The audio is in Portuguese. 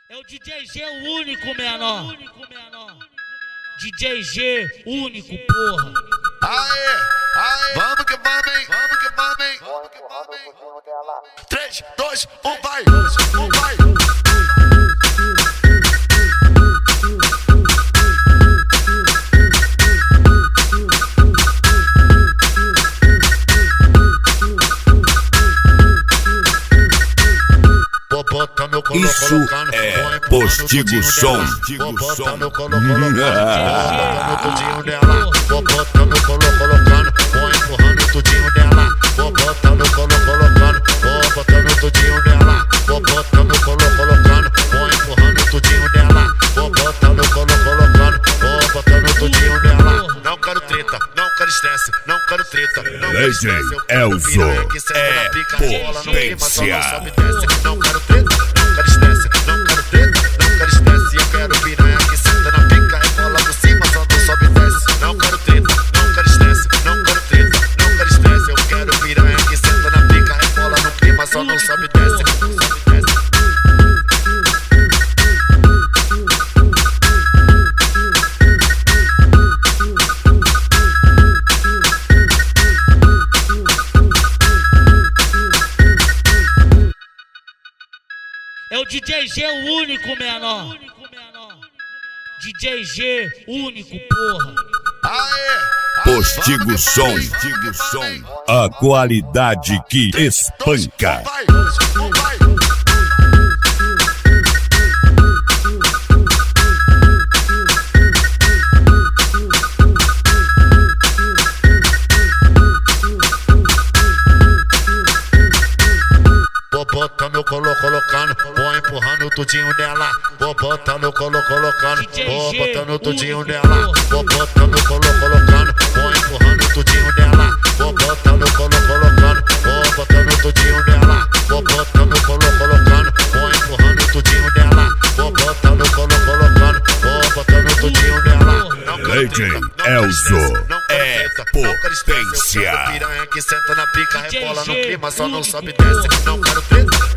É o DJ G, o único menor. DJ G, único, porra. Aê, aê, vamos que vamos, hein? Vamos que vamos, hein? Vamos que vamos, hein? 3, 2, 1, vai! Vai! Isso é Postigo Som. Vou botar meu colo colocando, tudinho nela. Vou botar meu colo colocando, vou empurrando tudinho nela. Vou botar meu colo colocando, vou botando tudinho nela. Vou botar meu colo colocando, vou empurrando tudinho nela. Vou botar meu colo colocando, vou botando tudinho nela. Não quero treta, não quero estresse, não quero treta, não quero estresse. Elzo é potência. Não quero treta, não quero estresse, não quero treta, não quero estresse. Eu quero piranha que senta na pica, rebola por cima, só não sobe e desce. Não quero treta, não quero estresse, não quero treta, não quero estresse. Eu quero piranha que senta na pica, rebola no clima, só não sobe e desce. É o DJ G, o único menor. DJ G, único, porra. Aê, Postigo Som. A qualidade que espanca. vai! Vou botar meu colo colocando, vou empurrando tudinho nela. Vou botar meu colo colocando, vou botando tudinho nela. Vou botar meu colo colocando, vou empurrando tudinho nela. Vou botar meu colo colocando, vou botando tudinho nela. Vou botar meu colo colocando, vou empurrando tudinho nela. Vou botar meu colo colocando, vou botando tudinho nela. DJ Elzo é potência. Piranha que senta na pica, rebola no clima, só não sobe e desce. Não quero treta.